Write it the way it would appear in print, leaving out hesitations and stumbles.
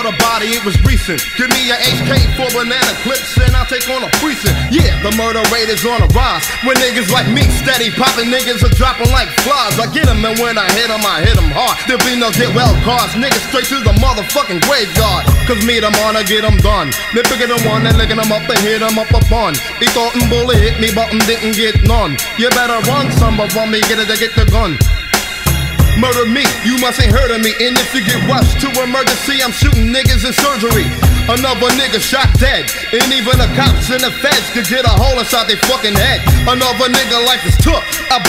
saw the body, it was recent. Give me your HK for banana clips and I'll take on a precinct. Yeah, the murder rate is on a rise. When niggas like me steady popping, niggas are dropping like flies. I get them and when I hit them hard. There'll be no get well cards. Niggas straight to the motherfucking graveyard. Cause me them on, I get them done. They pick them one and licking them up and hit them up a bun. He thought and bully hit me but didn't get none. You better run some from me, get it to get the gun. Murder me, you must ain't heard of me. And if you get rushed to emergency, I'm shooting niggas in surgery. Another nigga shot dead. And even the cops and the feds could get a hole inside their fucking head. Another nigga life is took. I